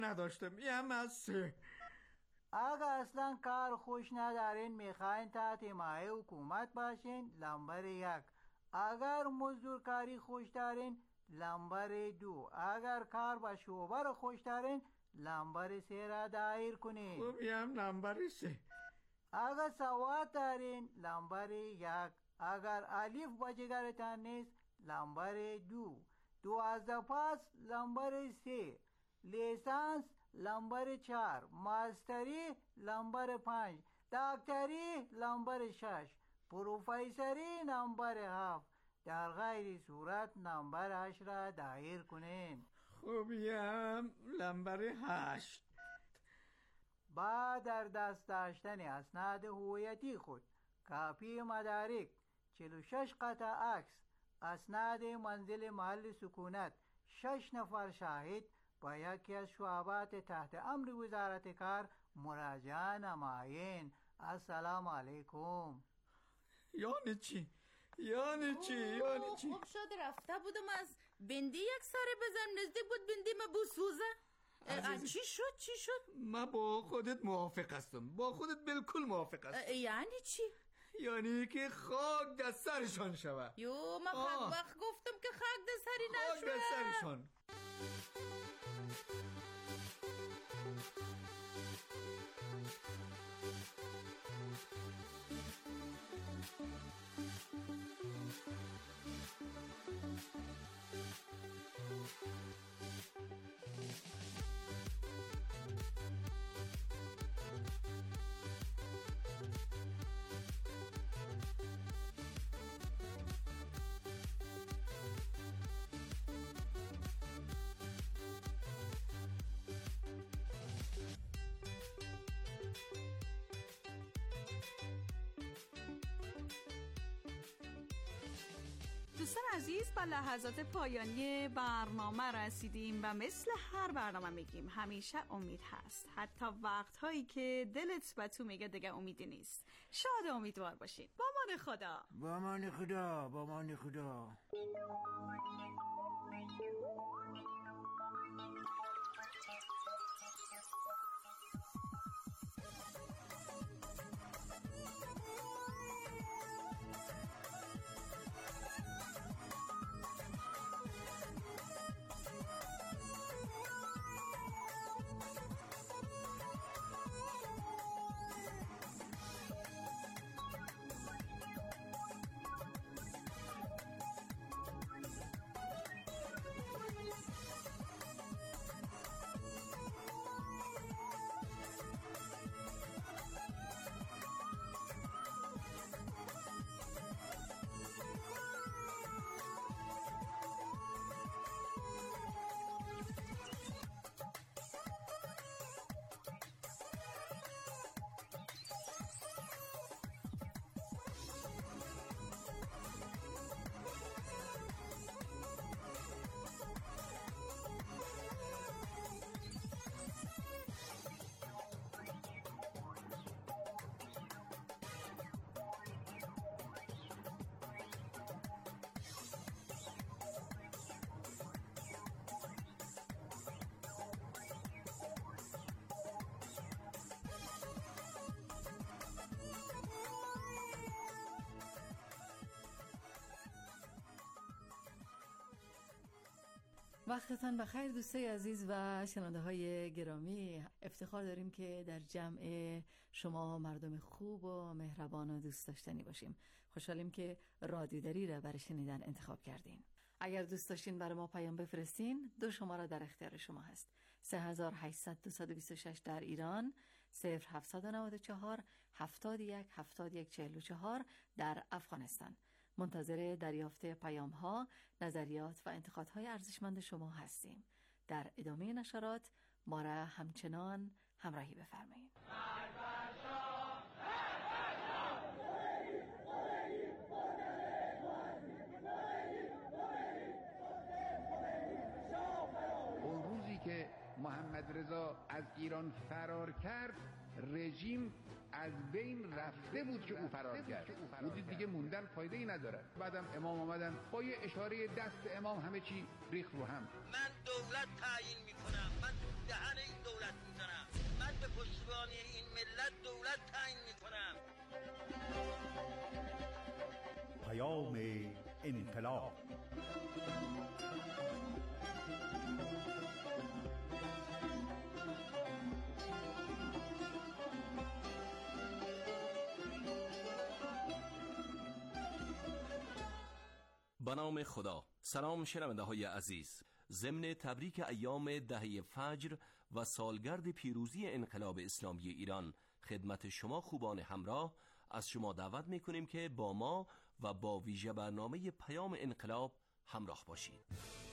نداشتم. یم از 3. اگه اصلا کار خوش ندارین میخواین تحت حمایه حکومت باشین، لمبر 1. اگر مزدورکاری خوش دارین، لمبر 2. اگر کار با شعبه رو خوش دارین، لمبر 3 را دایر کنین. خب یم لمبر 3. اگر سواد دارین، لمبر 1. اگر الف با جگرتان نیست، لمبر 2. 12 پاس لمبر 3. لیسانس لمبر 4. ماستری لمبر 5. دکتری لمبر 6. پروفیسری لمبر 7. در غیر صورت لمبر 8 را دایر کنین. خب یم لمبر 8. بعد در دست داشتن اسناد هویتی خود، کاپی مدارک، 46 قطع عکس، اسناد منزل محل سکونت، 6 نفر شاهد با یکی از شعبات تحت امر وزارت کار مراجعه نمایین. السلام علیکم. یعنی چی؟ خوب شد رفته بودم از بندی یک سره بزن، نزدیک بود بندی ما بسوزه. چی شد؟ من با خودت موافق هستم، با خودت بالکل موافق هستم. یعنی چی؟ یعنی که خاک در سرشان شود. من وقت گفتم که خاک در سری نشود. خاک در سرشان. دوستان عزیز، با لحظات پایانی برنامه رسیدیم و مثل هر برنامه میگیم همیشه امید هست، حتی وقتهایی که دلت به تو میگه دیگه امیدی نیست. شاد و امیدوار باشید. با امان خدا. با امان خدا. با امان خدا. وقتتان بخیر دوستای عزیز و شنونده های گرامی. افتخار داریم که در جمع شما مردم خوب و مهربان و دوست داشتنی باشیم. خوشحالیم که رادیو دری را برای شنیدن انتخاب کردین. اگر دوست داشتین برای ما پیام بفرستین، 2 شماره در اختیار شما هست: 3800 در ایران، 0794 71 71 44 در افغانستان. منتظر دریافت پیام ها، نظریات و انتقادهای ارزشمند شما هستیم. در ادامه نشرات ما را همچنان همراهی بفرمایید. اون روزی که محمد رضا از ایران فرار کرد، رژیم از بین رفته بود که او فرار کرد. بودید دیگه موندن فایده ای نداره. بعدم امام آمدن با یه اشاره دست امام همه چی ریخت رو هم. من دولت تعیین میکنم، من دهن انقلاب. به نام خدا. سلام شنونده های عزیز، ضمن تبریک ایام دهه فجر و سالگرد پیروزی انقلاب اسلامی ایران خدمت شما خوبان همراه از شما دعوت میکنیم که با ما و با ویژه برنامه پیام انقلاب همراه باشید.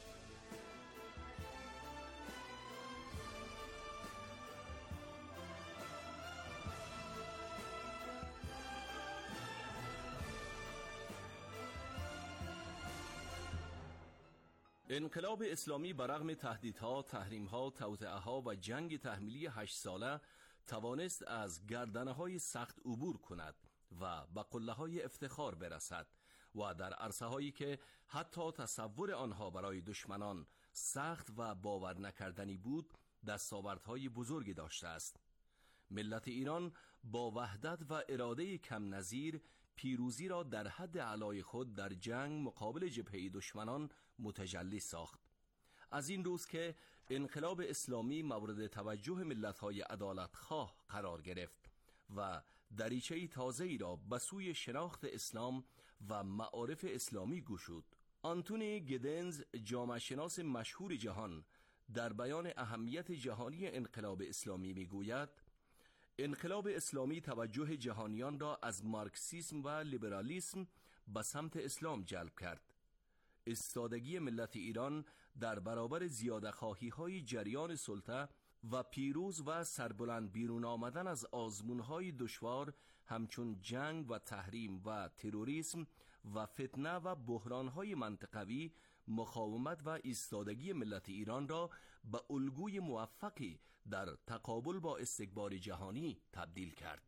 انقلاب اسلامی برغم تهدیدها، تحریمها، توطئه‌ها و جنگ تحمیلی 8 ساله توانست از گردنه‌های سخت عبور کند و به قله‌های افتخار برسد و در عرصه‌هایی که حتی تصور آنها برای دشمنان سخت و باور نکردنی بود، دستاوردهای بزرگی داشته است. ملت ایران با وحدت و اراده کم نظیر پیروزی را در حد اعلای خود در جنگ مقابل جبهه دشمنان متجلی ساخت. از این روز که انقلاب اسلامی مورد توجه ملت‌های عدالتخواه قرار گرفت و دریچه‌ای تازه‌ای را به سوی شناخت اسلام و معارف اسلامی گشود. آنتونی گیدنز، جامعه شناس مشهور جهان، در بیان اهمیت جهانی انقلاب اسلامی میگوید: انقلاب اسلامی توجه جهانیان را از مارکسیسم و لیبرالیسم به سمت اسلام جلب کرد. ایستادگی ملت ایران در برابر زیاده‌خواهی‌های جریان سلطه و پیروز و سربلند بیرون آمدن از آزمون‌های دشوار همچون جنگ و تحریم و تروریسم و فتنه و بحران‌های منطقوی، مقاومت و ایستادگی ملت ایران را به الگوی موفقی در تقابل با استکبار جهانی تبدیل کرد.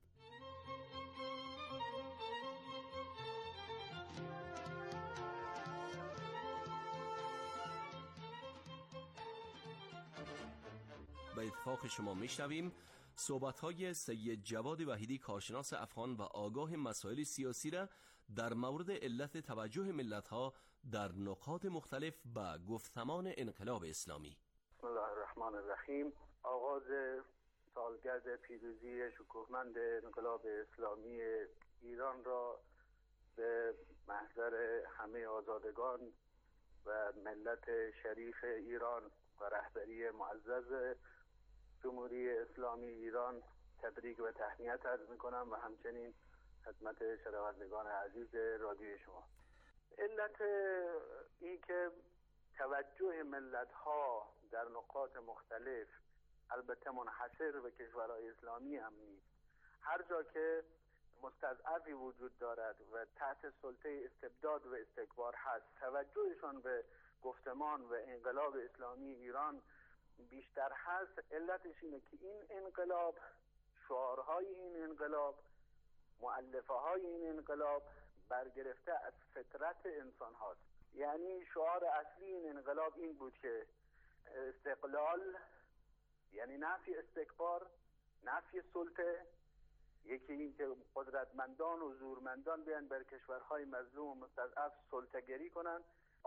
به اتفاق شما میشنویم صحبت‌های سید جواد وحیدی، کارشناس افغان و آگاه مسائل سیاسی را در مورد علت توجه ملت‌ها در نقاط مختلف به گفتمان انقلاب اسلامی. بسم الله الرحمن الرحیم. آغاز سالگرد پیروزی شکوهمند انقلاب اسلامی ایران را به محضر همه آزادگان و ملت شریف ایران و رهبری معزز جمهوری اسلامی ایران تبریک و تهنیت عرض می‌کنم و همچنین خدمت شنوندگان عزیز رادیوی شما. علت این که توجه ملت‌ها در نقاط مختلف، البته منحصر به کشورهای اسلامی هم نیست، هر جا که مستضعفی وجود دارد و تحت سلطه استبداد و استکبار هست، توجهشان به گفتمان و انقلاب اسلامی ایران بیشتر هست. علتش اینه که این انقلاب، شعارهای این انقلاب، مؤلفه های این انقلاب برگرفته از فطرت انسان هاست. یعنی شعار اصلی این انقلاب این بود که استقلال یعنی نفی استکبار، نفی سلطه، یکی این که قدرتمندان و زورمندان بیان بر کشورهای مظلوم و مستضعف سلطه‌گری کنن.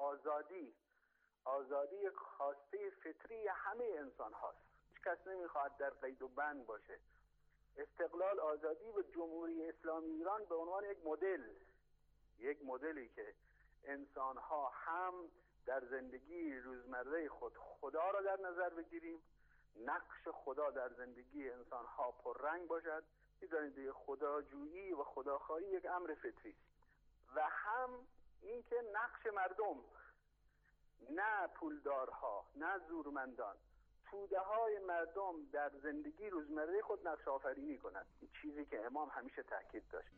آزادی یک خواسته فطری همه انسان هاست، هیچ کس نمیخواد در قید و بند باشه. استقلال، آزادی و جمهوری اسلامی ایران به عنوان یک مدلی که انسان ها هم در زندگی روزمره خود خدا را در نظر بگیریم، نقش خدا در زندگی انسان ها پررنگ باشد. می‌دانید خداجویی و خداخواهی یک امر فطری است. و هم اینکه نقش مردم، نه پولدارها، نه زورمندان، توده های مردم در زندگی روزمره خود نقش آفرینی کنند. این چیزی که امام همیشه تاکید داشت.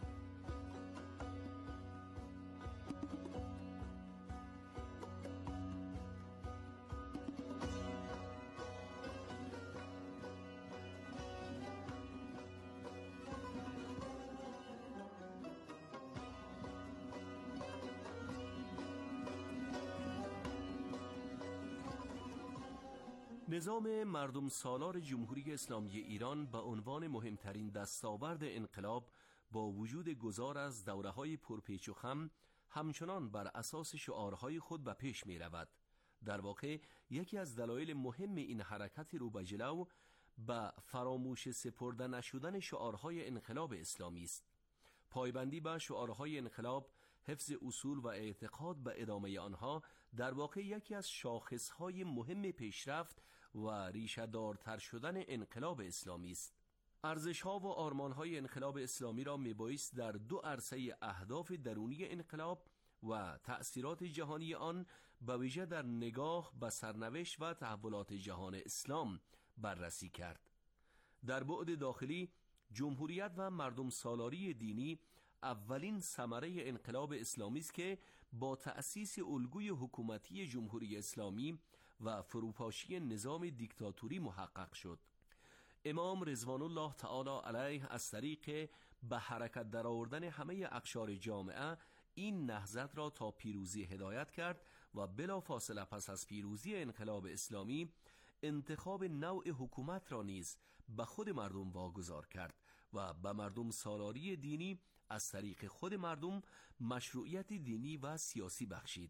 نظام مردم سالار جمهوری اسلامی ایران به عنوان مهمترین دستاورد انقلاب با وجود گذار از دوره‌های پرپیچ و خم همچنان بر اساس شعارهای خود به پیش می رود. در واقع یکی از دلایل مهم این حرکت رو به جلو به فراموش سپرده نشدن شعارهای انقلاب اسلامی است. پایبندی به شعارهای انقلاب، حفظ اصول و اعتقاد به ادامه آنها در واقع یکی از شاخصهای مهم پیشرفت و ریشه دارتر شدن انقلاب اسلامی است. ارزش‌ها و آرمان‌های انقلاب اسلامی را میبایست در دو عرصه اهداف درونی انقلاب و تأثیرات جهانی آن به ویژه در نگاه به سرنوشت و تحولات جهان اسلام بررسی کرد. در بعد داخلی، جمهوریت و مردم سالاری دینی اولین ثمره انقلاب اسلامی است که با تأسیس الگوی حکومتی جمهوری اسلامی و فروپاشی نظام دیکتاتوری محقق شد. امام رضوان الله تعالی علیه از طریق به حرکت درآوردن همه اقشار جامعه این نهضت را تا پیروزی هدایت کرد و بلافاصله پس از پیروزی انقلاب اسلامی انتخاب نوع حکومت را نیز به خود مردم واگذار کرد و به مردم سالاری دینی از طریق خود مردم مشروعیت دینی و سیاسی بخشید.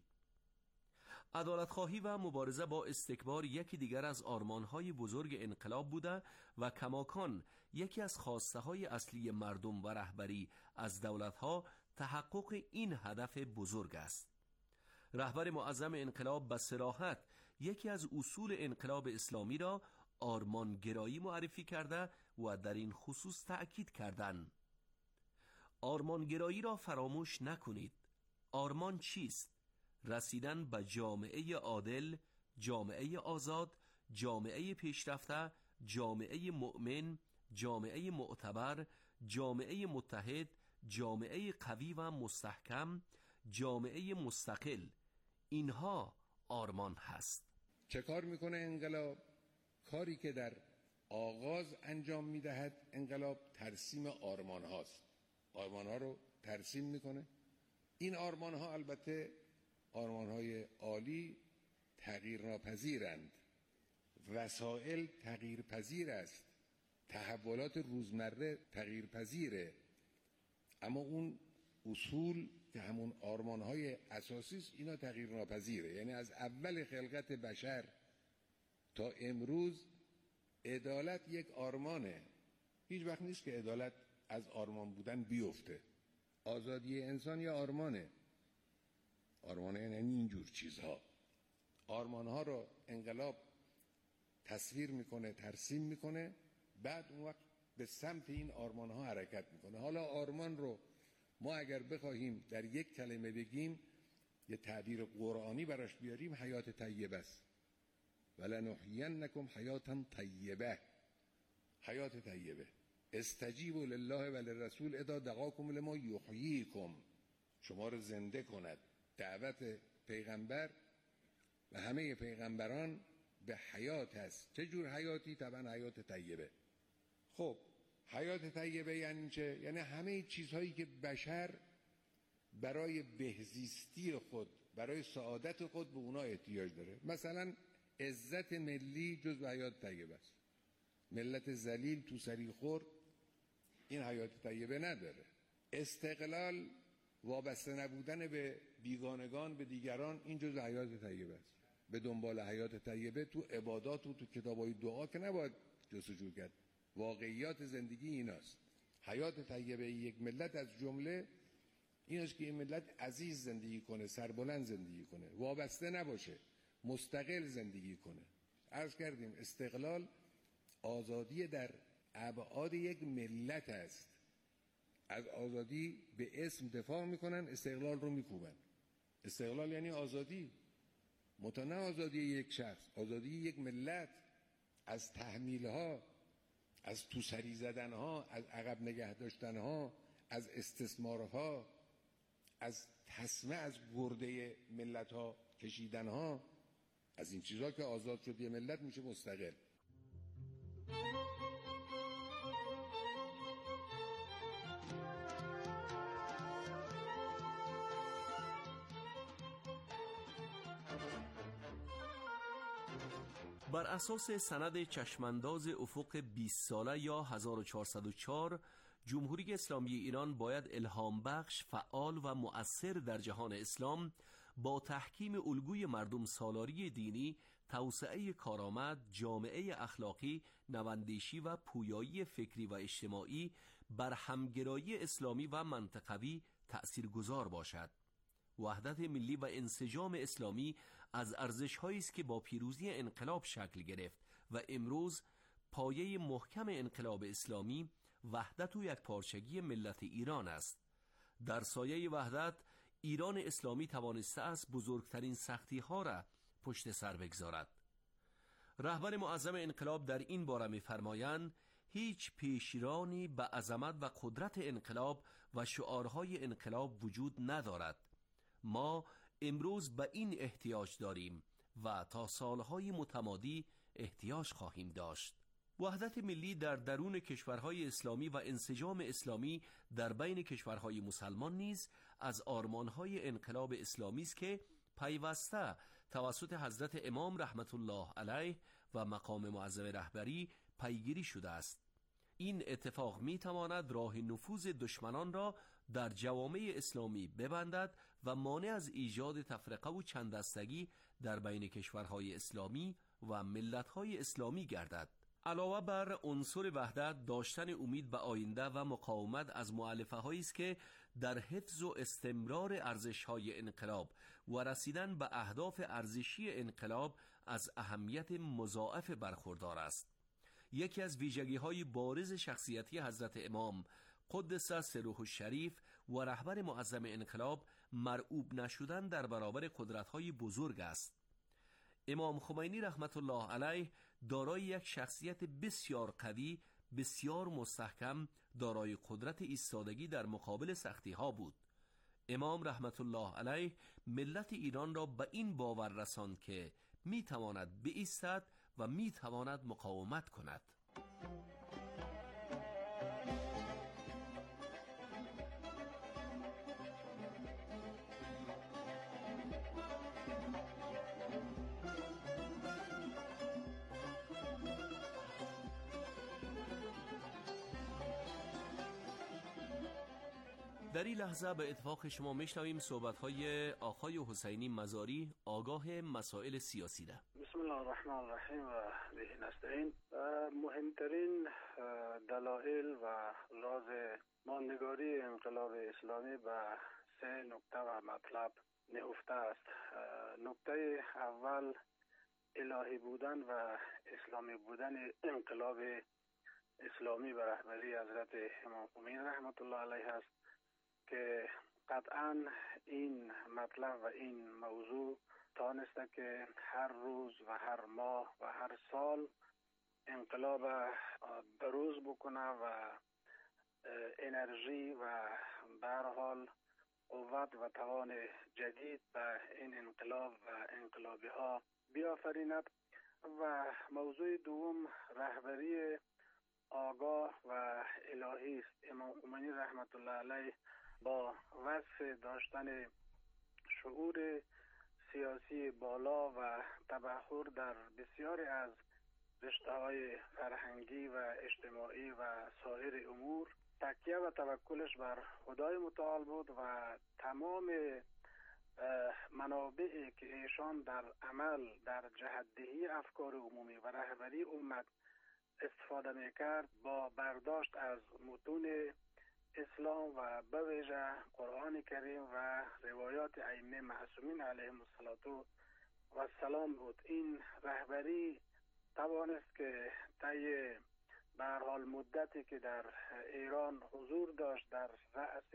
عدالت‌خواهی و مبارزه با استکبار یکی دیگر از آرمان‌های بزرگ انقلاب بوده و کماکان یکی از خواسته‌های اصلی مردم و رهبری از دولت‌ها تحقق این هدف بزرگ است. رهبر معظم انقلاب به صراحت یکی از اصول انقلاب اسلامی را آرمانگرایی معرفی کرده و در این خصوص تأکید کردند: آرمانگرایی را فراموش نکنید. آرمان چیست؟ رسیدن به جامعه عادل، جامعه آزاد، جامعه پیشرفته، جامعه مؤمن، جامعه معتبر، جامعه متحد، جامعه قوی و مستحکم، جامعه مستقل. اینها آرمان هست. چه کار میکنه انقلاب؟ کاری که در آغاز انجام میدهد انقلاب ترسیم آرمان هاست. آرمان ها رو ترسیم میکنه. این آرمان ها البته آرمان های عالی تغییر ناپذیرند. وسائل تغییر پذیر است. تحولات روزمره تغییر پذیره. اما اون اصول که همون آرمان های اساسی است اینا تغییر ناپذیره. یعنی از اول خلقت بشر تا امروز عدالت یک آرمانه. هیچ وقت نیست که عدالت از آرمان بودن بیفته. آزادی انسان یا آرمانه. آرمانه یعنی اینجور چیزها. آرمانها رو انقلاب تصویر میکنه، ترسیم میکنه، بعد اون وقت به سمت این آرمانها حرکت میکنه. حالا آرمان رو ما اگر بخواهیم در یک کلمه بگیم، یه تعبیر قرآنی براش بیاریم، حیات طیبه است. ولنحیینکم حیاتا طیبه. حیات طیبه. استجیبوا لله و للرسول اذا دعاکم لما یحییکم. شما رو زنده کند. دعوت پیغمبر و همه پیغمبران به حیات هست. چه جور حیاتی؟ طبعا حیات طیبه. خب حیات طیبه یعنی چه؟ یعنی همه چیزهایی که بشر برای بهزیستی خود، برای سعادت خود به اونا احتیاج داره. مثلا عزت ملی جز به حیات طیبه است. ملت ذلیل تو سری خور این حیات طیبه نداره. استقلال، وابسته نبودن به بیگانگان، به دیگران، این جز حیات طیبه است. به دنبال حیات طیبه تو عبادات و تو کتابای دعا که نباید جستجو کرد. واقعیات زندگی ایناست. حیات طیبه یک ملت از جمله ایناست که این ملت عزیز زندگی کنه، سربلند زندگی کنه، وابسته نباشه، مستقل زندگی کنه. عرض کردیم استقلال آزادی در ابعاد یک ملت است. از آزادی به اسم دفاع میکنن، استقلال رو میکوبن. استقلال یعنی آزادی، نه آزادی یک شخص، آزادی یک ملت از تحمیلها، از تو سری زدنها، از عقب نگه داشتنها، از استثمارها، از تسمه از گرده ملتها کشیدنها. از این چیزها که آزاد شد یه ملت میشه مستقل. بر اساس سند چشمانداز افق 20 ساله یا 1404 جمهوری اسلامی ایران باید الهام بخش، فعال و مؤثر در جهان اسلام با تحکیم الگوی مردم سالاری دینی، توسعه کارآمد، جامعه اخلاقی، نواندیشی و پویایی فکری و اجتماعی بر همگرایی اسلامی و منطقوی تأثیرگذار باشد. وحدت ملی و انسجام اسلامی از ارزش‌هایی است که با پیروزی انقلاب شکل گرفت و امروز پایه محکم انقلاب اسلامی وحدت و یکپارچگی ملت ایران است. در سایه وحدت ایران اسلامی توانسته است بزرگترین سختی‌ها را پشت سر بگذارد. رهبر معظم انقلاب در این باره می‌فرمایند هیچ پیشرانی به عظمت و قدرت انقلاب و شعارهای انقلاب وجود ندارد. ما امروز به این احتیاج داریم و تا سالهای متمادی احتیاج خواهیم داشت. وحدت ملی در درون کشورهای اسلامی و انسجام اسلامی در بین کشورهای مسلمان نیز از آرمانهای انقلاب اسلامی است که پیوسته توسط حضرت امام رحمت الله علیه و مقام معظم رهبری پیگیری شده است. این اتفاق می تواند راه نفوذ دشمنان را در جوامع اسلامی ببندد و مانع از ایجاد تفرقه و چنددستگی در بین کشورهای اسلامی و ملت‌های اسلامی گردد. علاوه بر عنصر وحدت، داشتن امید به آینده و مقاومت از مؤلفه‌هایی است که در حفظ و استمرار ارزش‌های انقلاب و رسیدن به اهداف ارزشی انقلاب از اهمیت مضاعف برخوردار است. یکی از ویژگی‌های بارز شخصیتی حضرت امام قدس سره الشریف و رهبر معظم انقلاب مرعوب نشدن در برابر قدرت‌های بزرگ است. امام خمینی رحمت الله علیه دارای یک شخصیت بسیار قوی، بسیار مستحکم، دارای قدرت ایستادگی در مقابل سختی‌ها بود. امام رحمت الله علیه ملت ایران را به این باور رساند که می‌تواند بایستد و می‌تواند مقاومت کند. در این لحظه به اتفاق شما میشنویم صحبت‌های آقای حسینی مزاری، آگاه مسائل سیاسی ده. بسم الله الرحمن الرحیم و به نستعین. مهمترین دلایل و راز ماندگاری انقلاب اسلامی به 3 نکته و مطلب نهفته است. نکته اول الهی بودن و اسلامی بودن انقلاب اسلامی به رهبری حضرت امام خمینی رحمت الله علیه است که قطعا این مطلب و این موضوع تانسته که هر روز و هر ماه و هر سال انقلاب بروز بکنه و انرژی و به هر حال قوت و توان جدید به این انقلاب و انقلابی ها بیافریند. و موضوع دوم رهبری آگاه و الهی است. امام خمینی رحمت الله علیه با وصف داشتن شعور سیاسی بالا و تبحر در بسیاری از رشته‌های فرهنگی و اجتماعی و سایر امور، تکیه و توکلش بر خدای متعال بود و تمام منابعی که ایشان در عمل در جهت‌دهی افکار عمومی و رهبری امت استفاده می‌کرد با برداشت از متون اسلام و به ویژه قرآن کریم و روایات ائمه معصومین علیهم السلام بود. این رهبری توانست که طی به هر حال مدتی که در ایران حضور داشت در رأس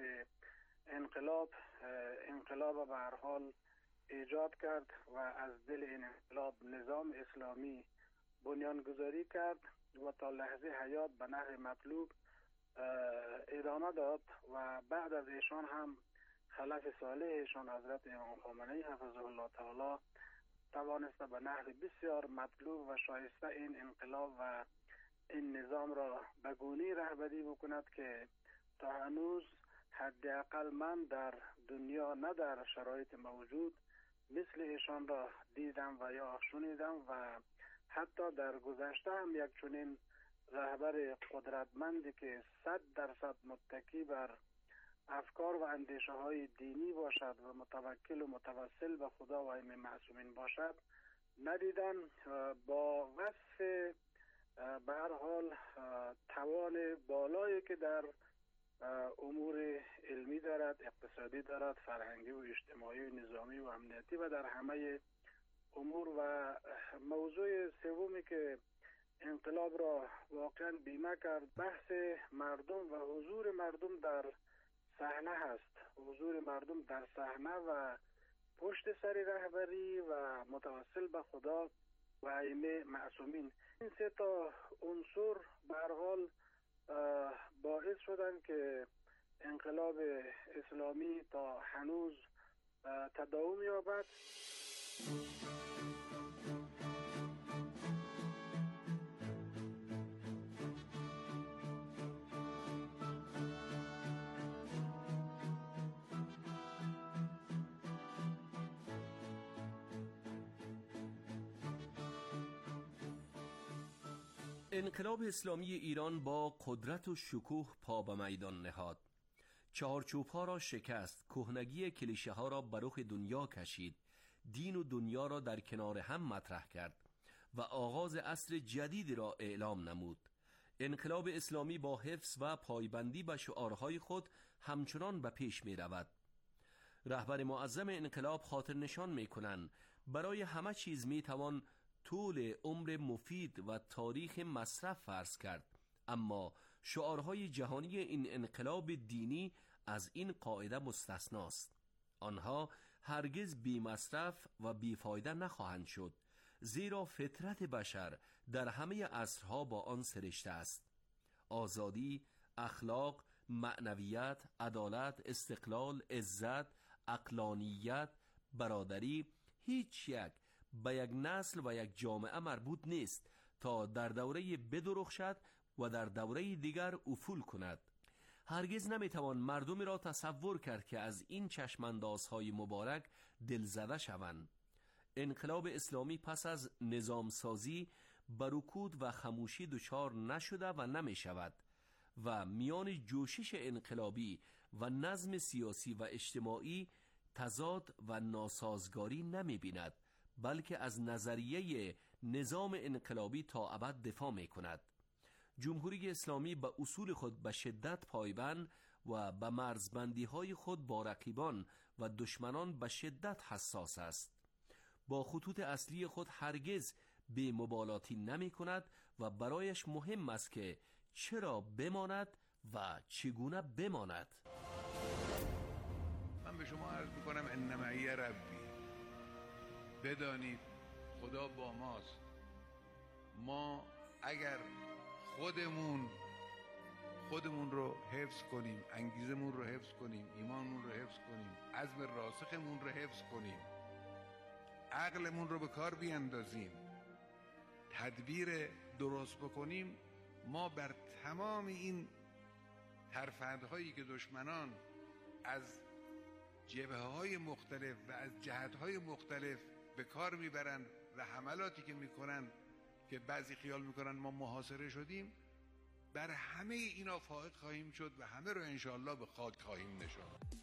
انقلاب به هر حال ایجاد کرد و از دل این انقلاب نظام اسلامی بنیانگذاری کرد و تا لحظه حیات به نحو مطلوب ادامه داد و بعد از ایشان هم خلف صالح ایشان حضرت امام خمینی حفظه الله تعالی توانسته به نحو بسیار مطلوب و شایسته این انقلاب و این نظام را به گونه‌ای رهبری بکند که تا هنوز حداقل من در دنیا نه در شرایط موجود مثل ایشان را دیدم و یا شنیدم و حتی در گذشته هم یک چنین رهبر قدرتمندی که 100% متکی بر افکار و اندیشه های دینی باشد و متوکل و متوسل به خدا و ائمه معصومین باشد ندیدم. با وصف به هر حال توان بالایی که در امور علمی دارد، اقتصادی دارد، فرهنگی و اجتماعی و نظامی و امنیتی و در همه امور. و موضوع سومی که انقلاب را واقعا بیمه کرد بحث مردم و حضور مردم در صحنه هست. حضور مردم در صحنه و پشت سر رهبری و متوسل به خدا و ائمه معصومین، این سه تا عنصر به هر حال باعث شدن که انقلاب اسلامی تا هنوز تداوم یابد. انقلاب اسلامی ایران با قدرت و شکوه پا به میدان نهاد. چهارچوب‌ها را شکست، کهنگی کلیشه ها را به رخ دنیا کشید، دین و دنیا را در کنار هم مطرح کرد و آغاز عصر جدیدی را اعلام نمود. انقلاب اسلامی با حفظ و پایبندی به شعارهای خود همچنان به پیش می رود. رهبر معظم انقلاب خاطر نشان می کنند برای همه چیز می توان طول عمر مفید و تاریخ مصرف فرض کرد، اما شعارهای جهانی این انقلاب دینی از این قاعده مستثناست. آنها هرگز بی مصرف و بی فایده نخواهند شد، زیرا فطرت بشر در همه عصرها با آن سرشته است. آزادی، اخلاق، معنویت، عدالت، استقلال، عزت، عقلانیت، برادری، هیچ یک به یک نسل و یک جامعه مربوط نیست تا در دوره بدرخشد و در دوره دیگر افول کند. هرگز نمیتوان مردمی را تصور کرد که از این چشماندازهای مبارک دلزده شوند. انقلاب اسلامی پس از نظام سازی بر رکود و خموشی دچار نشده و نمی شود و میان جوشش انقلابی و نظم سیاسی و اجتماعی تضاد و ناسازگاری نمی بیند، بلکه از نظریه نظام انقلابی تا ابد دفاع می کند. جمهوری اسلامی به اصول خود به شدت پایبند و به مرزبندی های خود با رقیبان و دشمنان به شدت حساس است. با خطوط اصلی خود هرگز بی مبالاتی نمی کند و برایش مهم است که چرا بماند و چگونه بماند. من به شما عرض میکنم ان معی ربی، بدانید خدا با ماست. ما اگر خودمون رو حفظ کنیم، انگیزمون رو حفظ کنیم، ایمانمون رو حفظ کنیم، عزم راسخمون رو حفظ کنیم، عقلمون رو به کار بیاندازیم، تدبیر درست بکنیم، ما بر تمام این ترفندهایی که دشمنان از جبهه‌های مختلف و از جهت‌های مختلف به کار میبرند و حملاتی که میکنن که بعضی خیال میکنن ما محاصره شدیم، بر همه اینا فائق خواهیم شد و همه رو انشاءالله به خاک خواهیم نشاند.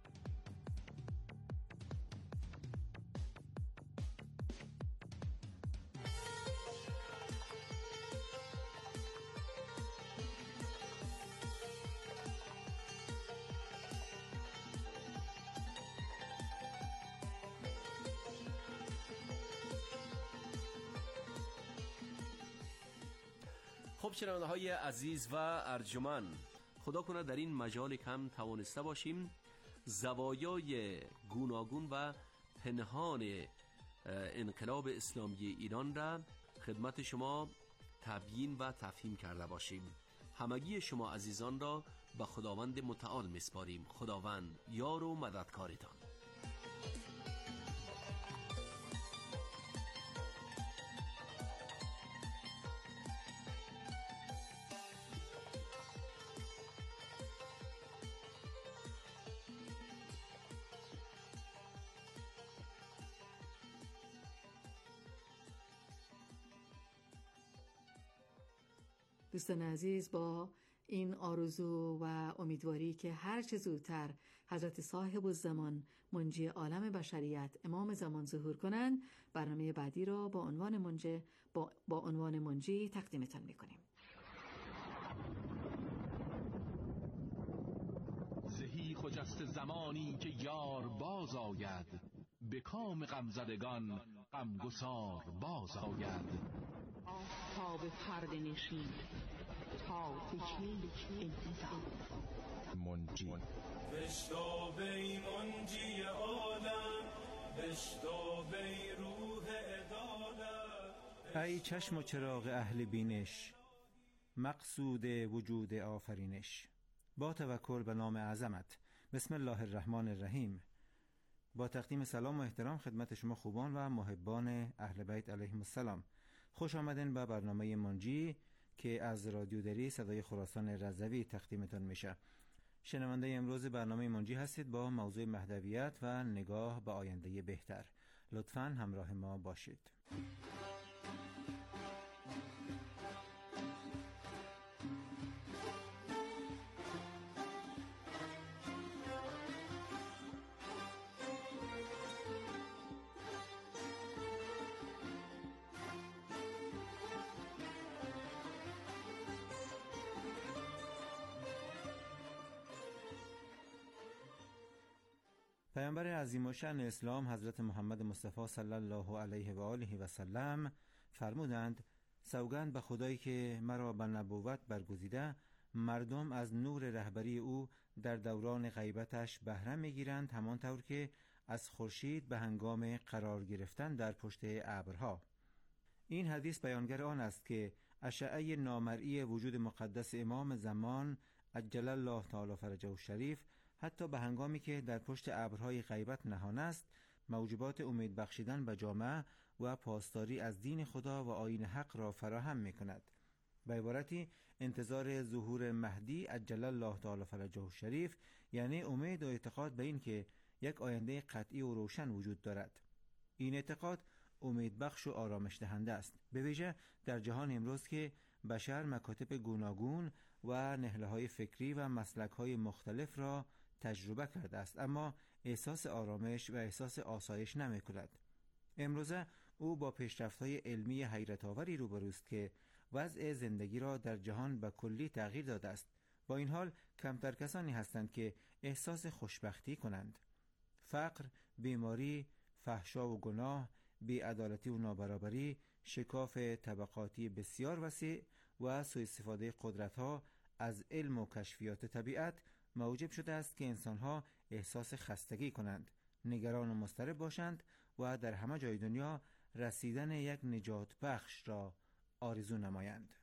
خب شنونده های عزیز و ارجمند، خدا کنه در این مجال کم توانسته باشیم زوایای گوناگون و پنهان انقلاب اسلامی ایران را خدمت شما تبیین و تفهیم کرده باشیم. همگی شما عزیزان را به خداوند متعال میسپاریم. خداوند یار و مددکارتان. دوستان عزیز، با این آرزو و امیدواری که هر چه زودتر حضرت صاحب الزمان منجی عالم بشریت امام زمان ظهور کنند، برنامه بعدی را با عنوان منجی تقدیمتان میکنیم. زهی خجست زمانی که یار باز آید، به کام غمزدگان غمگسار باز آید. تا به پرده نشین، تا فکری انتظار منجی. بشتاب ای منجی عالم، بشتاب ای روح عدالت. ای چشم و چراغ اهل بینش، مقصود وجود آفرینش. با توکل به نام اعظمت، بسم الله الرحمن الرحیم. با تقدیم سلام و احترام خدمت شما خوبان و محبان اهل بیت علیهم السلام. خوش آمدین به برنامه منجی که از رادیو دری صدای خراسان رضوی تقدیمتان میشه. شنونده امروز برنامه منجی هستید با موضوع مهدویت و نگاه به آینده بهتر. لطفاً همراه ما باشید. پیامبر عظیم الشأن اسلام حضرت محمد مصطفی صلی الله علیه و آله و سلم فرمودند: سوگند به خدایی که مرا به نبوت برگزیده، مردم از نور رهبری او در دوران غیبتش بهره میگیرند، همانطور که از خورشید به هنگام قرار گرفتن در پشت ابرها. این حدیث بیانگر آن است که اشعه نامرئی وجود مقدس امام زمان عجل الله تعالی فرجه الشریف حتی به هنگامی که در پشت ابرهای غیبت نهان است، موجبات امید بخشیدن به جامعه و پاسداری از دین خدا و آیین حق را فراهم می کند. به عبارتی انتظار ظهور مهدی عجل الله تعالی فرجه الشریف یعنی امید و اعتقاد به این که یک آینده قطعی و روشن وجود دارد. این اعتقاد امید بخش و آرامش دهنده است، به ویژه در جهان امروز که بشر مکاتب گوناگون و نهله‌های فکری و مسلک‌های مختلف را تجربه کرده است، اما احساس آرامش و احساس آسایش نمی‌کند. امروزه او با پیشرفت‌های علمی حیرت آوری روبروست که وضع زندگی را در جهان به کلی تغییر داده است. با این حال کمتر کسانی هستند که احساس خوشبختی کنند. فقر، بیماری، فحشا و گناه، بی‌عدالتی و نابرابری، شکاف طبقاتی بسیار وسیع و سوء استفاده قدرت‌ها از علم و کشفیات طبیعت موجب شده است که انسان‌ها احساس خستگی کنند، نگران و مضطرب باشند و در همه جای دنیا رسیدن یک نجات بخش را آرزو نمایند.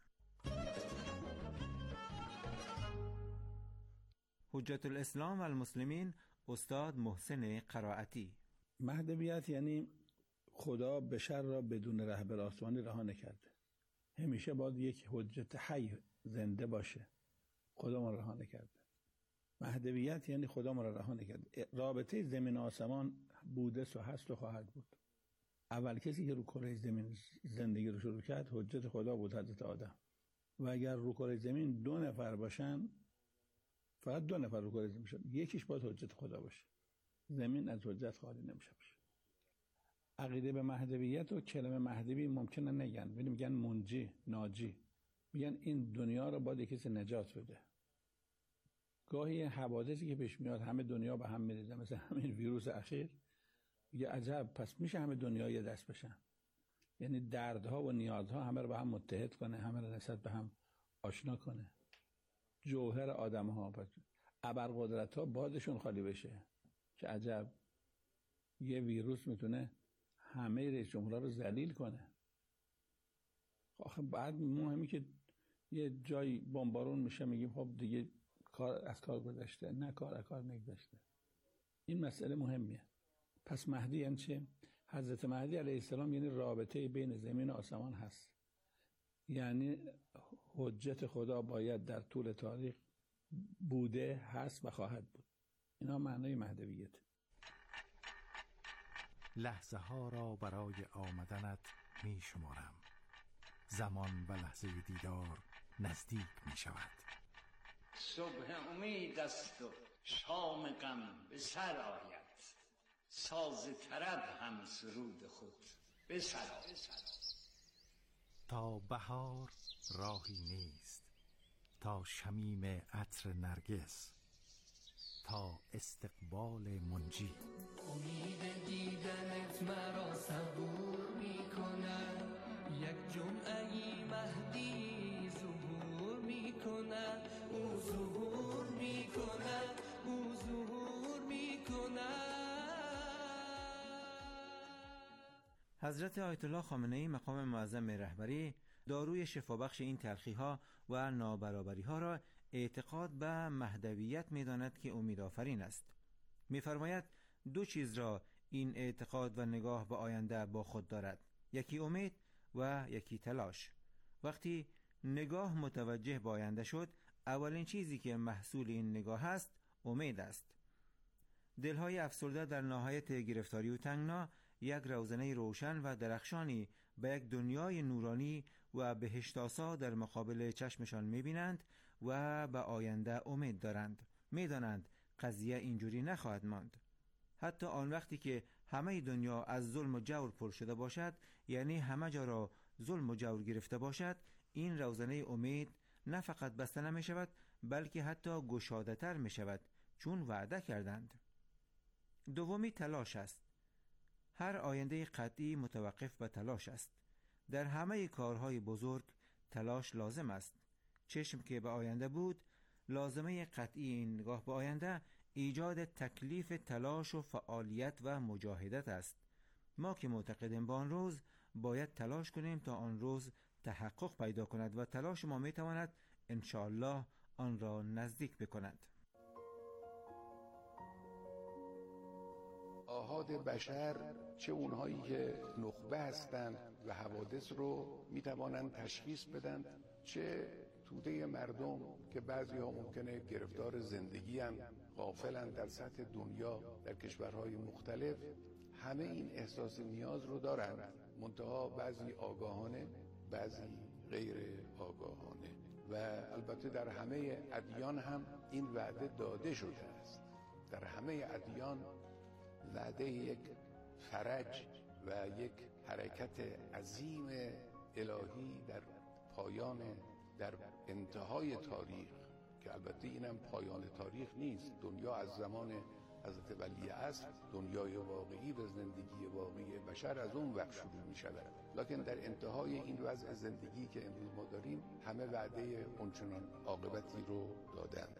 حجت الاسلام و المسلمین استاد محسن قرائتی: مهدویت یعنی خدا بشر را بدون رهبر آسمانی رها نکرده. همیشه باید یک حجت حی زنده باشه. خدا ما رها نکرده. مهدویت یعنی خدا ما را رها نکرده. رابطه زمین و آسمان بوده و هست و خواهد بود. اول کسی که رو کره زمین زندگی رو شروع کرد حجت خدا بود، حضرت آدم. و اگر رو کره زمین 2 نفر باشن، فقط 2 نفر رو کره زمین باشن، یکیش باید حجت خدا باشه. زمین از حجت خالی نمیشه باشه. عقیده به مهدویت و کلمه مهدوی ممکنه نگن، ولی میگن منجی، ناجی. میگن این دنیا رو باید کسی نجات بده. گاهی حوادثی که پیش میاد همه دنیا به هم میریزه، مثل همین ویروس اخیر، میگه عجب پس میشه همه دنیا یه دست بشن. یعنی دردها و نیازها همه رو به هم متحد کنه، همه رو نسبت به هم آشنا کنه. جوهر آدم‌ها، ابرقدرت‌ها بادشون خالی بشه. که عجب یه ویروس میتونه همه رئیس جمهورها رو ذلیل کنه. آخه بعد مهمی که یه جای بمبارون میشه میگیم خب دیگه کار از کار گذشته. نه، کار از کار نگذشته. این مسئله مهمیه. پس مهدی یعنی چه؟ حضرت مهدی علیه السلام یعنی رابطه بین زمین و آسمان هست. یعنی حجت خدا باید در طول تاریخ بوده، هست و خواهد بود. اینا معنای مهدویت. لحظه ها را برای آمدنت می شمارم، زمان و لحظه دیدار نزدیک می شود. صبح امید است و شام غم به سر آید، ساز طرب هم سرود خود به سر آید. تا بهار راهی نیست، تا شمیم عطر نرگس، تا استقبال منجی. امید دیدنت مرا صبور می کند، یک جمعه‌ای مهدی ظهور می کند، او ظهور می کند، او ظهور می کند. حضرت آیت الله خامنه‌ای مقام معظم رهبری داروی شفابخش این تلخی‌ها و نابرابری‌ها را اعتقاد به مهدویت می‌داند که امیدآفرین است. می‌فرماید دو چیز را این اعتقاد و نگاه به آینده با خود دارد، یکی امید و یکی تلاش. وقتی نگاه متوجه به آینده شد، اولین چیزی که محصول این نگاه است امید است. دلهای افسرده در نهایت گرفتاری و تنگنا یک روزنه روشن و درخشانی به یک دنیای نورانی و بهشت‌آسا در مقابل چشمشان می‌بینند و به آینده امید دارند. می‌دانند قضیه اینجوری نخواهد ماند. حتی آن وقتی که همه دنیا از ظلم و جور پر شده باشد، یعنی همه جا را ظلم و جور گرفته باشد، این روزنه امید نه فقط بسته نمی شود بلکه حتی گشاده تر می شود، چون وعده کردند. دومی تلاش است. هر آینده قطعی متوقف به تلاش است. در همه کارهای بزرگ تلاش لازم است. چشم که به آینده بود، لازمه قطعی این نگاه به آینده ایجاد تکلیف تلاش و فعالیت و مجاهدت است. ما که معتقدیم به آن روز باید تلاش کنیم تا آن روز تحقق پیدا کند و تلاش ما میتواند انشاءالله آن را نزدیک بکند. آحاد بشر، چه اونهایی که نخبه هستند و حوادث رو میتوانند تشخیص بدن، چه توده مردم که بعضی ها ممکنه گرفتار زندگی هم غافلن در سطح دنیا در کشورهای مختلف، همه این احساس نیاز رو دارند، منتها بعضی آگاهانه، بعضی غیر آگاهانه. و البته در همه ادیان هم این وعده داده شده است. در همه ادیان وعده یک فرج و یک حرکت عظیم الهی در پایان، در انتهای تاریخ، که البته اینم پایان تاریخ نیست. دنیا از زمان حضرت ولی عصر، دنیای واقعی و زندگی واقعی بشر از اون وقت شروع می شود، لکن در انتهای این وضع زندگی که امروز ما داریم همه وعده اونچنان عاقبتی رو دادند.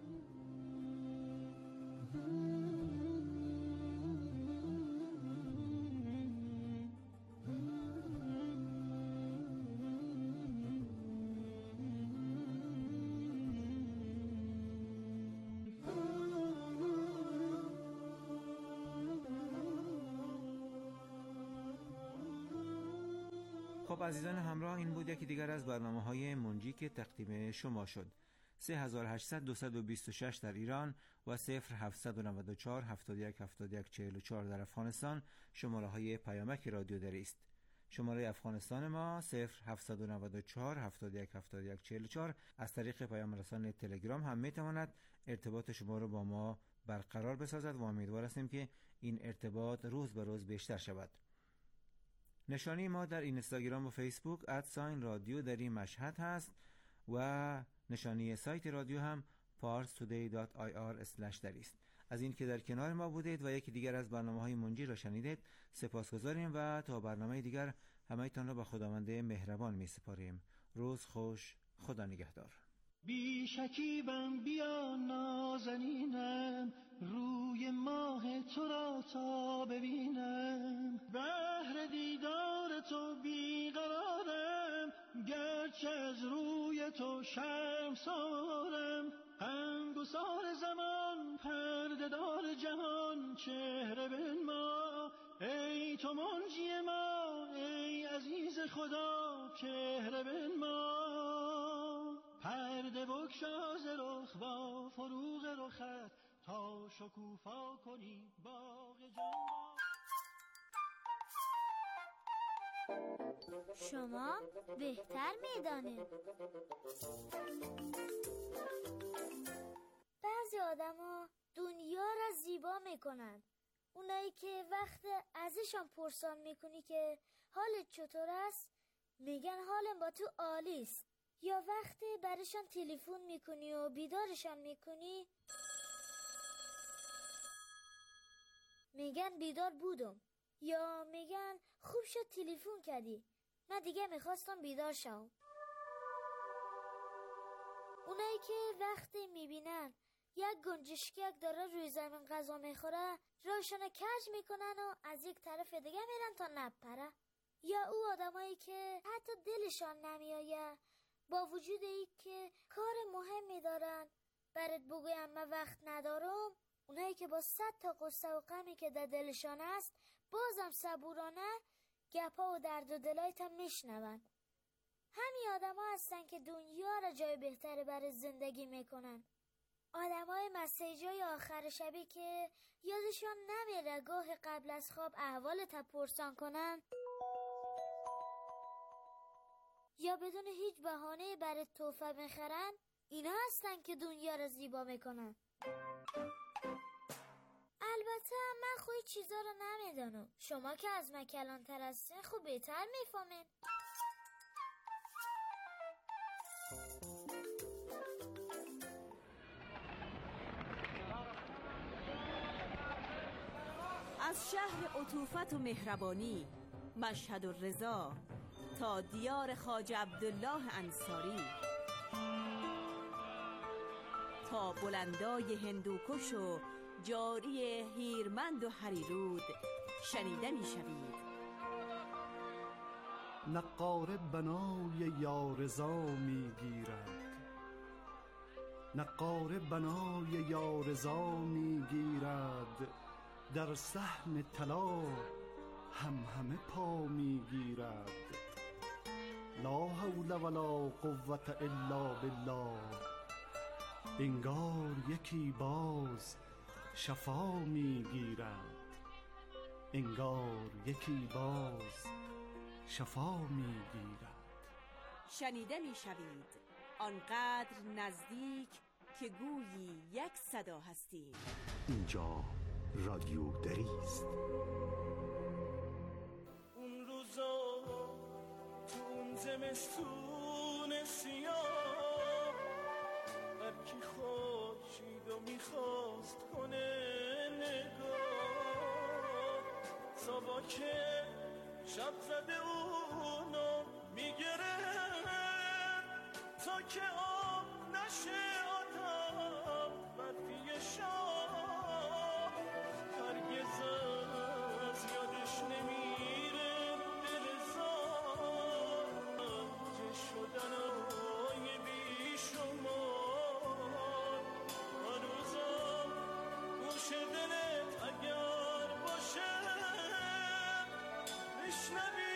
خب عزیزان همراه، این بود یکی دیگر از برنامه‌های منجی که تقدیم شما شد. 3800-226 در ایران و 0794 71 71 44 در افغانستان شماره های پیامک رادیو دری است. شماره افغانستان ما 0794 71 71 44. از طریق پیام رسان تلگرام هم میتواند ارتباط شما رو با ما برقرار بسازد و امیدوار هستیم که این ارتباط روز به روز بیشتر شود. نشانی ما در اینستاگرام و فیسبوک @رادیو دری مشهد هست و نشانی سایت رادیو هم parstoday.ir/dari است. از این که در کنار ما بودید و یکی دیگر از برنامه‌های منجی را شنیدید سپاسگزاریم و تا برنامه دیگر همه‌تان را به خداوند مهربان می‌سپاریم. روز خوش، خدا نگهدار. بی شکیبم بیا نازنینم، روی ماه تو را تا ببینم، بهر دیدار تو بیقرارم، گرچه از روی تو شرمسارم. غمگسار زمان، پرده دار جهان، چهره بنما ای تو منجی ما، ای عزیز خدا چهره بنما. پرده بگشا ز رخ با فروغ رخت، تا شکوفا کنی باغ جان. شما بهتر میدانید. بعضی آدما دنیا را زیبا میکنن. اونایی که وقت ازشان پرسان میکنی که حالت چطور است میگن حالم با تو عالی است. یا وقتی برشان تلفن میکنی و بیدارشان میکنی میگن بیدار بودم. یا میگن خوب شد تلفن کردی، من دیگه میخواستم بیدار شم. اونایی که وقتی میبینن یک گنجشکک داره روی زمین غذا میخوره روشن کج میکنن و از یک طرف دیگه میرن تا نپره. یا او آدمایی که حتی دلشان نمیایه با وجود ای که کار مهمی دارن برات بگویم من وقت ندارم، اونایی که با 100 تا قصه و غمی که در دلشان است بازم صبورانه گپا و درد و دلایت هم میشنون. همین آدم ها هستن که دنیا را جای بهتری برای زندگی میکنن. آدم های مسیجای آخر شبی که یادشان نمیره گاه قبل از خواب احوالت پرسان کنن یا بدون هیچ بهانه برای تحفه میخرن، اینا هستن که دنیا را زیبا میکنن. البته من خوی چیزا رو نمیدانم. شما که از من کلانتر هستین خوب بهتر میفهمین. از شهر عطوفت و مهربانی مشهد و رضا تا دیار خواجه عبدالله انصاری، تا بلندای هندوکش و جاری هیرمند و هریرود شنیده می شوید. نقاره بنای یارزا می گیرد، نقاره بنای یارزا می گیرد، در صحن طلا همه پا می گیرد. لا حول ولا قوة الا بالله، انگار یکی باز شفا می گیرد، انگار یکی باز شفا می گیرد. شنیده می شوید آنقدر نزدیک که گویی یک صدا هستید. اینجا رادیو دری است. اون روزا تو اون زمستون سیاه هر کی خورشید و میخواست کنه نگاه، سبا که شب زده اونو میگره تا که آب نشه آدم برفی شاه، هرگز از یادش نمیره دلزار که شدنای بی شمار. هنوزم گوش دلت اگر باشه میشنوی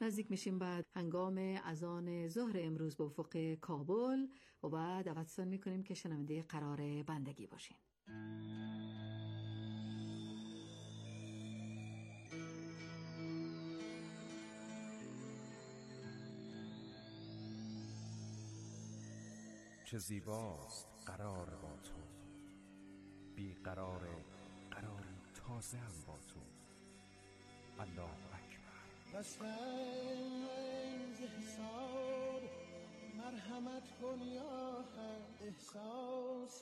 نزدیک میشیم بعد هنگام اذان ظهر امروز به افق کابل و بعد دعوتتون میکنیم که شنونده قرار بندگی باشین. چه زیباست قرار با تو، بی قرار قراری تازه هم با تو. الله اکبر. دستم ز حساب مرحمت کن یا حق، احساس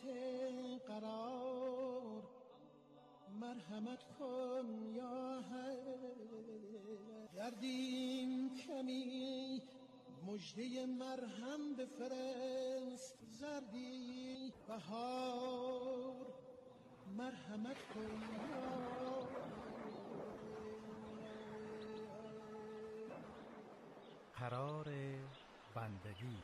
قرار مرحمت کن یا حق. گردیم کمی مجده مرهم بفرست، زردی بهار مرحمت کن یا قرار بندگی.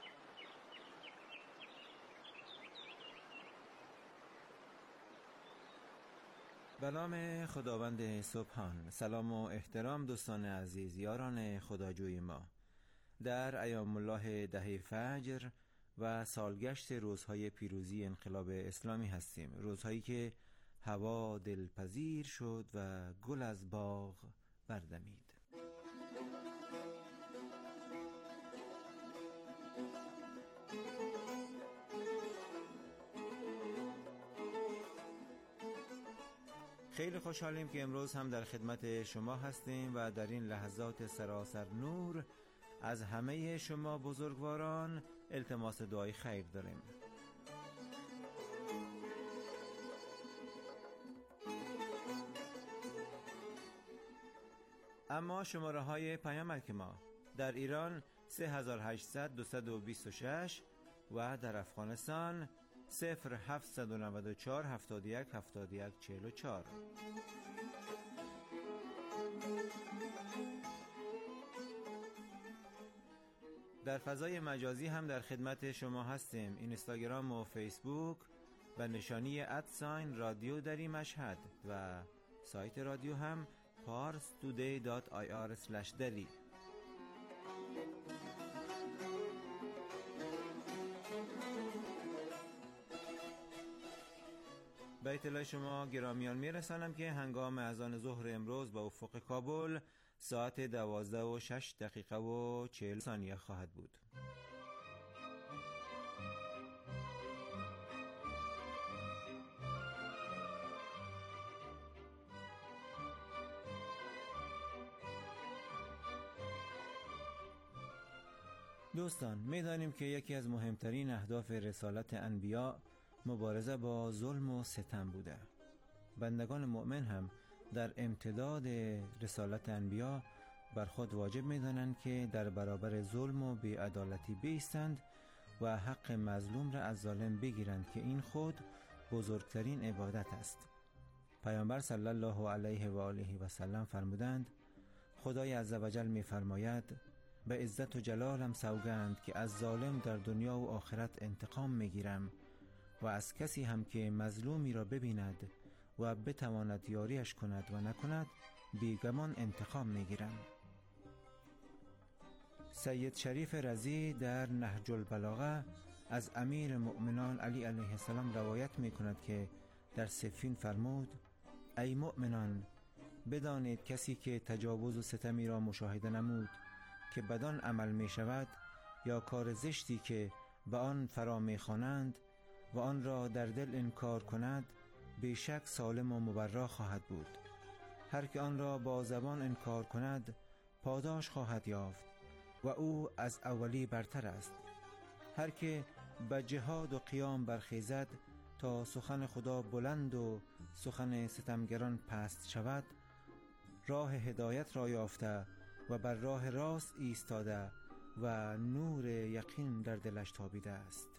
به نام خداوند سبحان. سلام و احترام دوستان عزیز، یاران خداجوی ما. در ایام الله دهه فجر و سالگشت روزهای پیروزی انقلاب اسلامی هستیم، روزهایی که هوا دلپذیر شد و گل از باغ بردمید. خیلی خوشحالیم که امروز هم در خدمت شما هستیم و در این لحظات سراسر نور از همه شما بزرگواران التماس دعای خیر داریم. اما شماره های پیامک ما در ایران 3800-226 و در افغانستان 0794 71 71 44. در فضای مجازی هم در خدمت شما هستیم. اینستاگرام و فیسبوک و نشانی @رادیو دری مشهد و سایت رادیو هم parstoday.ir/dari. به اطلاع شما گرامیان میرسانم که هنگام اذان ظهر امروز با افق کابل ساعت 12:06 خواهد بود. دوستان، می‌دانیم که یکی از مهمترین اهداف رسالت انبیا مبارزه با ظلم و ستم بوده. بندگان مؤمن هم در امتداد رسالت انبیا بر خود واجب می‌دانند که در برابر ظلم و بی‌عدالتی بایستند و حق مظلوم را از ظالم بگیرند که این خود بزرگترین عبادت است. پیامبر صلی الله علیه و آله و سلم فرمودند: خدای عزوجل می‌فرماید به عزت و جلالم سوگند که از ظالم در دنیا و آخرت انتقام می‌گیرم و از کسی هم که مظلومی را ببیند و بتواند یاریش کند و نکند بیگمان انتقام می‌گیرم. سید شریف رضی در نهج البلاغه از امیر مؤمنان علی علیه السلام روایت می‌کند که در صفین فرمود: ای مؤمنان، بدانید کسی که تجاوز و ستمی را مشاهده نمود که بدان عمل می شود یا کار زشتی که به آن فرا می خوانند و آن را در دل انکار کند، بیشک سالم و مبرا خواهد بود. هر که آن را با زبان انکار کند پاداش خواهد یافت و او از اولی برتر است. هر که به جهاد و قیام برخیزد تا سخن خدا بلند و سخن ستمگران پست شود، راه هدایت را یافته و بر راه راست ایستاده و نور یقین در دلش تابیده است.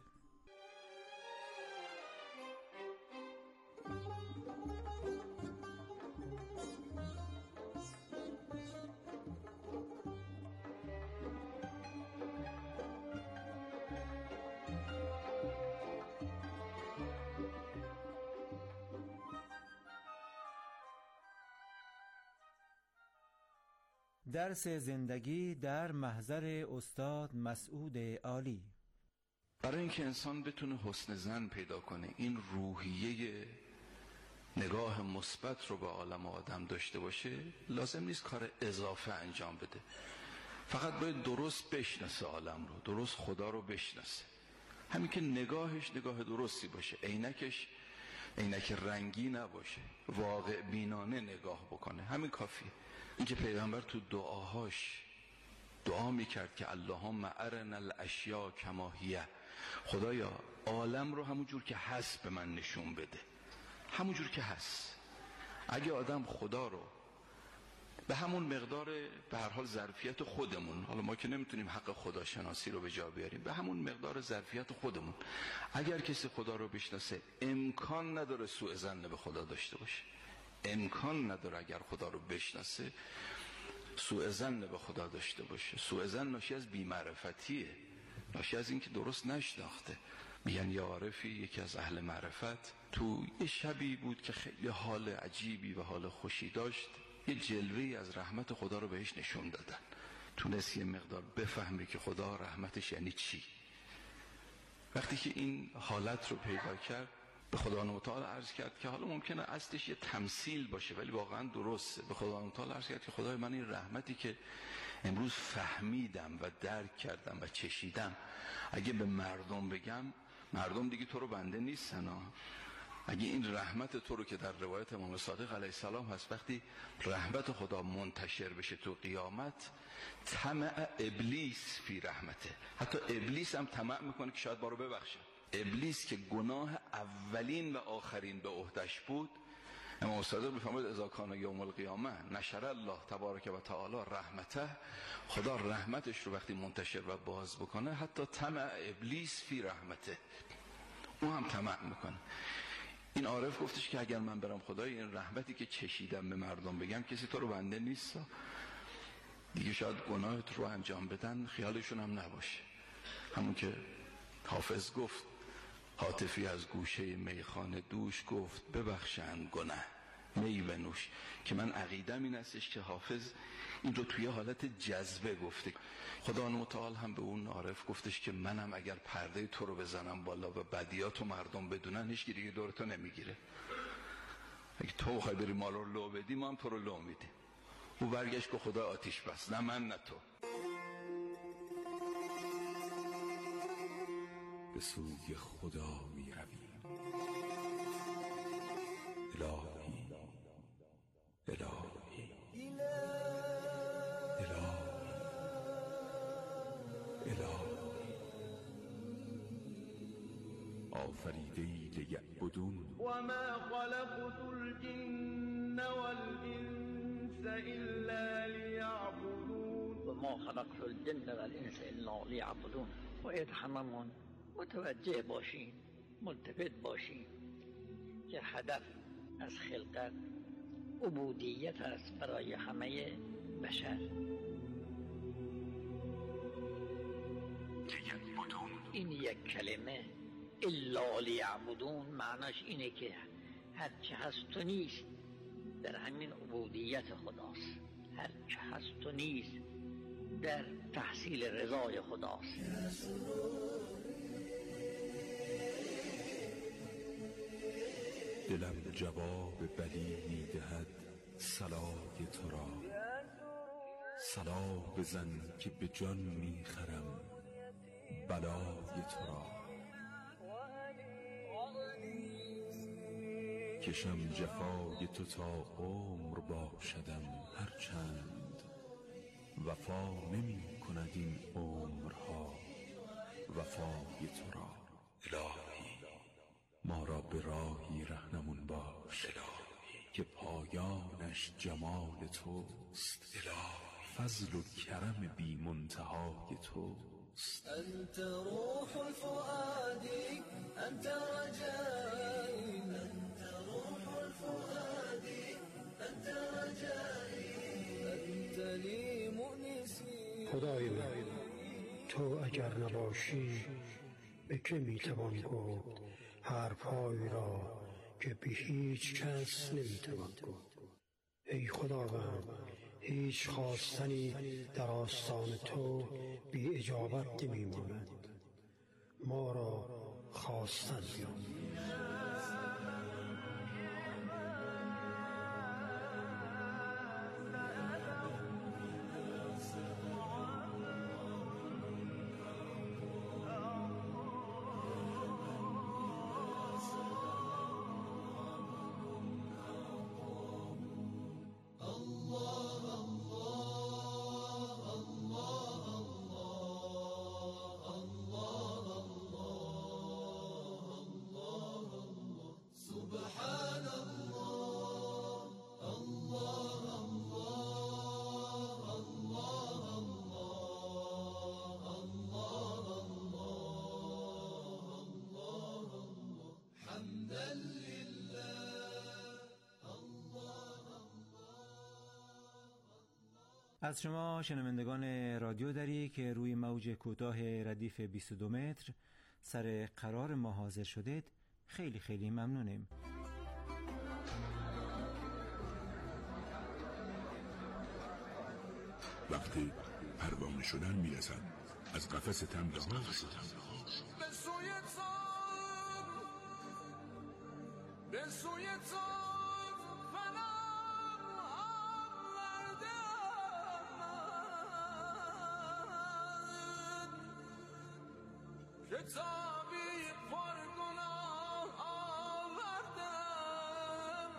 درس زندگی در محضر استاد مسعود عالی. برای اینکه انسان بتونه حسن ظن پیدا کنه، این روحیه نگاه مثبت رو به عالم آدم داشته باشه، لازم نیست کار اضافه انجام بده، فقط باید درست بشناسه عالم رو، درست خدا رو بشناسه. همین که نگاهش نگاه درستی باشه، عینکش عینک رنگی نباشه، واقع بینانه نگاه بکنه، همین کافیه. این که پیغمبر تو دعاهاش دعا میکرد که اللهم ارنا الاشیاء کما هی، خدایا عالم رو همون جور که هست به من نشون بده، همون جور که هست. اگه آدم خدا رو به همون مقدار به هر حال ظرفیت خودمون، حالا ما که نمیتونیم حق خداشناسی رو به جا بیاریم، به همون مقدار ظرفیت خودمون اگر کسی خدا رو بشناسه، امکان نداره سوء ظن به خدا داشته باشه، امکان نداره اگر خدا رو بشناسه سوء ظن به خدا داشته باشه. سوء ظن ناشی از بی‌معرفتیه، ناشی از این که درست نشناخته. میگن یه عارفی، یکی از اهل معرفت، تو یه شبی بود که خیلی حال عجیبی و حال خوشی داشت، یه جلوه‌ای از رحمت خدا رو بهش نشون دادن، تونست یه مقدار بفهمه که خدا رحمتش یعنی چی. وقتی که این حالت رو پیدا کرد، به خدا متعال عرض کرد که حالا ممکنه اصلش یه تمثیل باشه ولی واقعا درسته. به خدا متعال عرض کرد که خدای من این رحمتی که امروز فهمیدم و درک کردم و چشیدم، اگه به مردم بگم، مردم دیگه تو رو بنده نیستن ها. اگه این رحمت تو رو که در روایت امام صادق علیه السلام هست، وقتی رحمت خدا منتشر بشه تو قیامت، طمع ابلیس فی رحمته، حتی ابلیس هم طمع میکنه که شاید ما رو ببخشه. ابلیس که گناه اولین و آخرین به عهدش بود، امام صادق میفرماید اذا کان یوم القیامه نشر الله تبارک و تعالی رحمته، خدا رحمتش رو وقتی منتشر و باز بکنه، حتی طمع ابلیس فی رحمته، او هم طمع میکنه. این عارف گفتش که اگر من برم خدای این رحمتی که چشیدم به مردم بگم، کسی تو رو بنده نیست دیگه، شاید گناهت رو انجام بدن خیالشون هم نباشه. همون که حافظ گفت، هاتفی از گوشه میخانه دوش گفت ببخشند گناه می بنوش، که من عقیدم این استش که حافظ این رو توی حالت جذبه گفته. خدا متعال هم به اون عارف گفتش که منم اگر پرده تو رو بزنم بالا و بدیاتو مردم بدونن، هیچ کی دیگه دورتو نمیگیره. اگه تو بخوای بری ما رو لو بدی، ما هم تو رو لو میدیم. او برگشت که خدا آتیش بس، نه من نه تو. به سوی خدا می رویم، الهی الهی الهی آفریده‌ای لیعبدون و ما خلقت الجن والانس الا لیعبدون و ما خلقت الجن والانس الا لیعبدون. باید هممون متوجه باشیم، ملتفت باشیم که هدف از خلقت عبودیت است برای همه بشر. این یک کلمه الا لیعبدون معناش اینه که هرچه هست و نیست در همین عبودیت خداست، هرچه هست و نیست در تحصیل رضای خداست. دلم جواب بلی میدهد صلای تو را، صلا بزن که به جان میخرم بلای تو را. کشم جفای تو تا عمر باشدم هرچند، وفا نمی کند این عمرها وفای تو را. الهی ما را به راهی رهنمون باش، الهی که پایانش جمال توست، الهی فضل و کرم بی منتهای توست. انت روح الفؤاد انت رجائي، انت روح الفؤاد انت رجائي، انت لي مؤنسي. خدای من، تو اگر نباشی به که میتوان گفت حرفهایی را که به هیچ کس نمیتوان گفت؟ ای خداوند، هیچ خواستنی در آستان تو بی اجابت نمی ماند. ما را خواستن بیان. از شما شنوندگان رادیو دری که روی موج کوتاه ردیف 22 متر سر قرار ما حاضر شدید خیلی خیلی ممنونیم. وقتی پروانه شدن میرسد از قفس تن رها شد. به سوی تو کتابی پر گناه آوردم،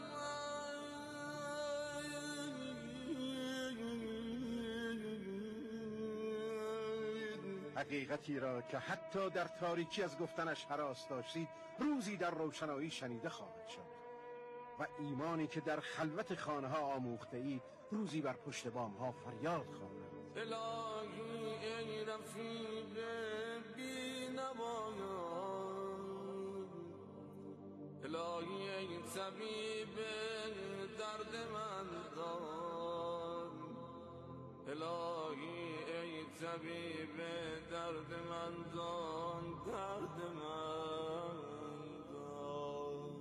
حقیقتی را که حتی در تاریکی از گفتنش هراس داشتید روزی در روشنایی شنیده خواهد شد و ایمانی که در خلوت خانه ها آموخته اید روزی بر پشت بام ها فریاد خواند. الهی ای رفیق بی نمایان، الهی ای طبیب درد من دان، الهی ای طبیب درد من دان، درد من دان.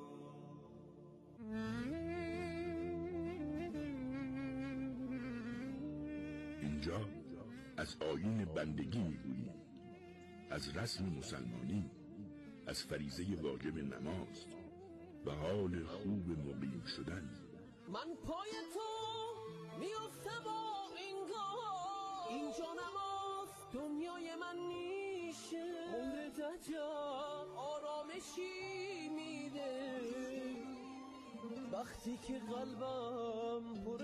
اینجا از آیین بندگی میگوییم، از رسم مسلمانی، از فریضه واجب نماز و حال خوب مقیم شدن. من پای تو میافتم و انگار اینجا نماز دنیای من میشه، عمر دجال آرامشی میده وقتی که قلبم پر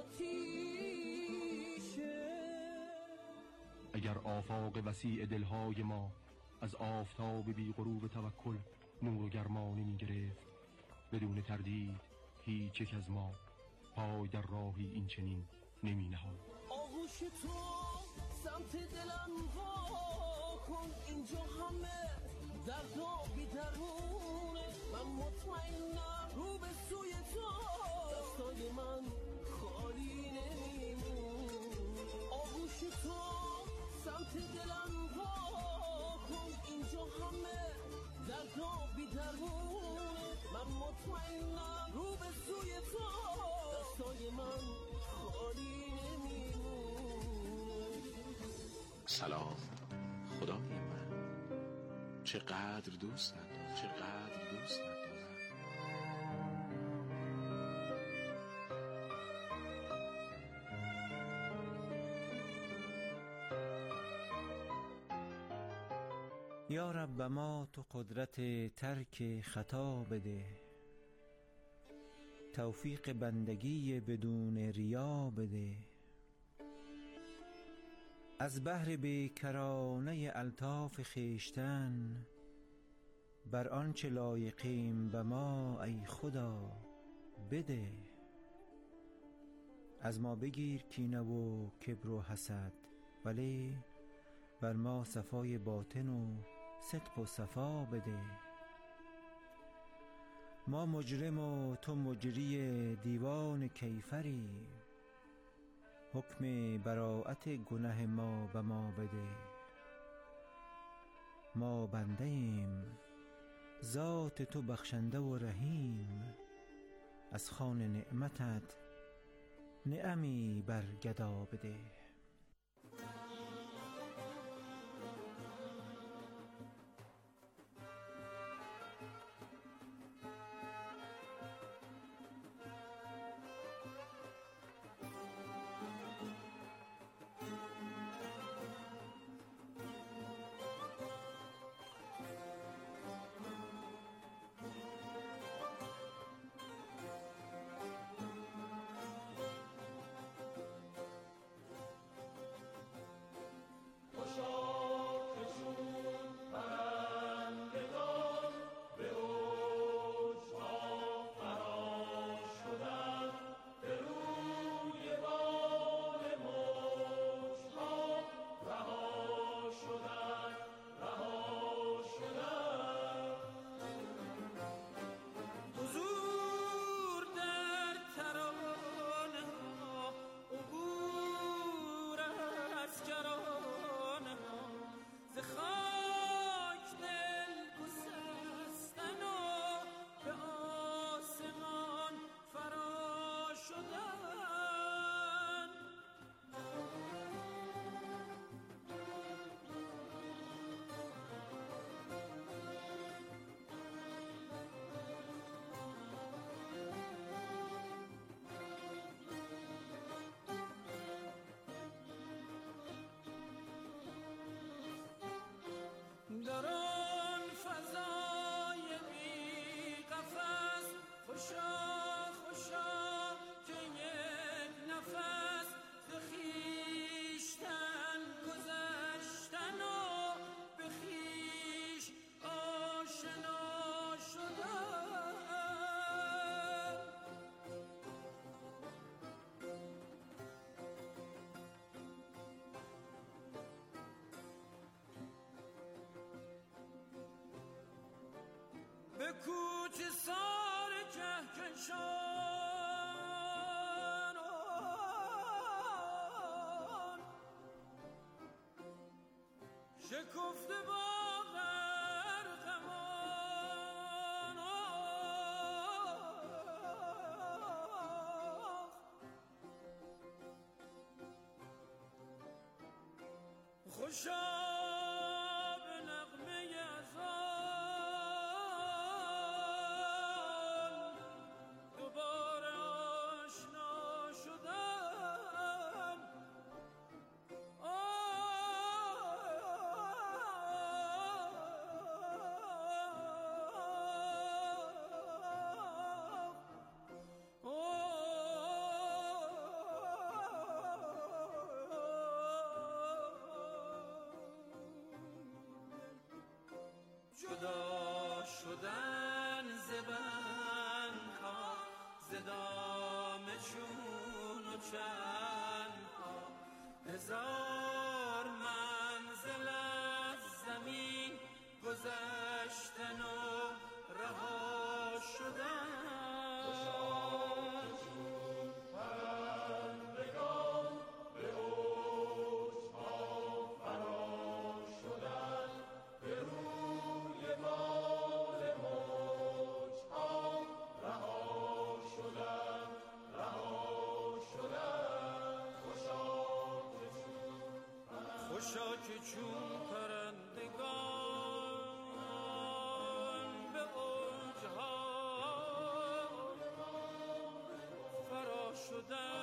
آتیشه. اگر آفاق وسیع دلهای ما از آفتاب بی غروب توکل نور و گرمانی می گرفت، بدون تردید هیچ یک از ما پای در راهی این چنین نمی نهاد. آغوش تو سمت دلم وا کن، اینجا همه درد و بی درمونه، من مطمئنم رو به سوی تو دستای من خالی نمیمون. آغوش تو سمت دلم وا کن، اینجا همه درد و بی درمونه، من مطمئنم رو به سوی تو دستای من خالی نمیمون. سلام خدای من، چقدر دوست ندارم، چقدر دوست ندارم. یا رب ما تو قدرت ترک خطا بده، توفیق بندگی بدون ریا بده، از بحر بیکرانه الطاف خیشتن بر آنچه لایقیم به ما ای خدا بده. از ما بگیر کینه و کبر و حسد، ولی بر ما صفای باطن و صدق و صفا بده. ما مجرم و تو مجری دیوان کیفری، حکم براءت گناه ما به ما بده. ما بنده ایم ذات تو بخشنده و رحیم، از خوان نعمتت نعمی بر گدا بده. در آن فضای بی قفس خوشا خوشا که یک نفس ز خویشتن گذشتن و به خویش آشنا شدن. به کوچه سار کهکشان شکفته با غرقمان خوشا به نغمه ازان دوباره آشنا شدم. جدا شدن ز بندها ز دام چون و چندها هزار منزل از زمین گذشتن و رها شدن. خوشا که چون پرندگان به اوجها فرا شدن.